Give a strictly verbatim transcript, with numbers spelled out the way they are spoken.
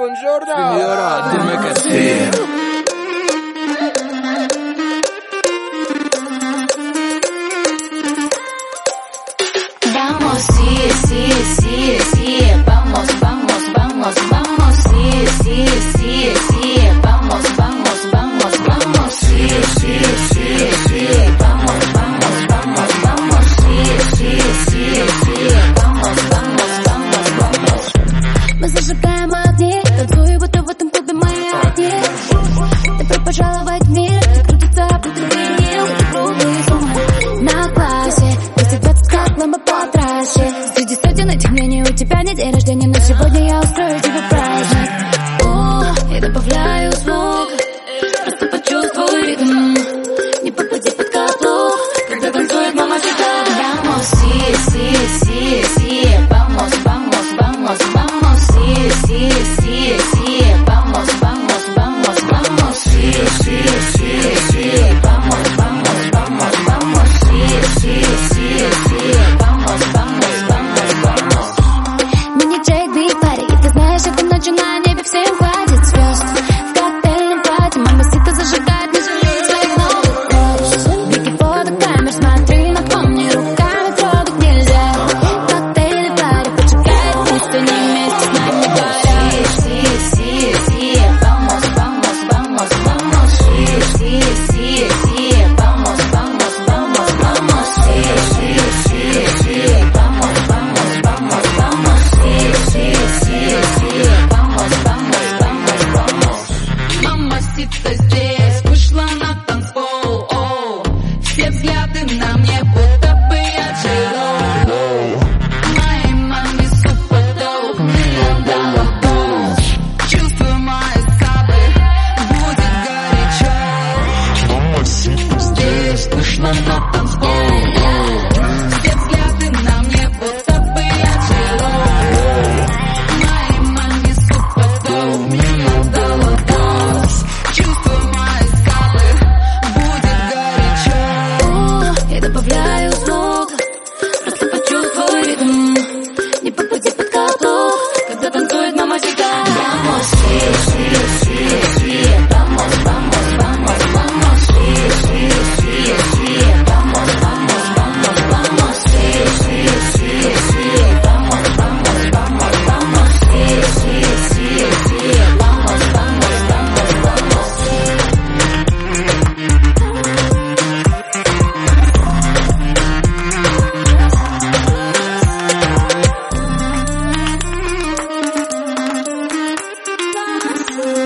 buongiorno. Signora, dime che sì. Vamos, sí, sí, sí, sí, vamos, vamos, vamos, vamos, sí, sí, sí, sí, vamos, vamos, vamos, vamos, sí, sí, sí, sí, vamos, vamos, vamos, vamos, sí, sí, sí, sí, vamos, vamos, вamos, vamos. Мы зажигаем огни, танцую, будто в этом клубе мои одни. Добро пожаловать в мир, где крутится винил, и круглые суммы на классе. двести двадцать как ламба по трассе. Среди сотен этих мнений у тебя не день рождения, но сегодня я устрою тебе праздник. О, и добавляю звук, просто почувствуй ритм. Не попади под каблук, когда танцует мама всегда. Vamos, sí, sí, sí, sí, vamos, vamos, vamos, vamos, sí, sí, sí, sí, vamos, vamos, vamos, vamos, sí, sí, sí, sí, vamos, vamos, vamos, vamos, sí, sí, sí, sí, vamos, vamos, vamos, vamos. Мини-джейк, биг пари, и ты знаешь, этой ночью на небе всем хватит звезд. В коктейльном платье мамасита зажигает, не жалеет своих новых глаз. Беги под камер, смотри, напомни, руками трогать нельзя. Коктейльный пари поджигает, пусть они вместе с нами горят. Sí, sí, sí, vamos, vamos, vamos, vamos, sí, sí, sí, sí, vamos, vamos, vamos, vamos, sí, sí, sí, sí, vamos, vamos, vamos, vamos, sí, sí, sí, sí, vamos, vamos, vamos, vamos. Мамасита здесь вышла на танцпол, оу. Все взгляды на мне, будто бы я Джей-Ло. Моей маме супер доп, миллион доллар голос. Чувствую мои скалы, будет горячо. Мамасита здесь вышла на танцпол, оу. Все взгляды на мне, будто бы я Джей-Ло. Моей маме супер доп, миллион доллар голос. Чувствую мои скалы, будет горячо. О, и добавляю звук, просто почувствуй ритм. Не попади под каблук, когда танцует мама всегда. Vamos, sí, sí, sí, sí, vamos, vamos, vamos, vamos, sí, sí, sí, sí, vamos, vamos, vamos, vamos, sí, sí, sí, sí, vamos, vamos, vamos, vamos, sí, sí, sí, sí, vamos, vamos, vamos, vamos. Thank you.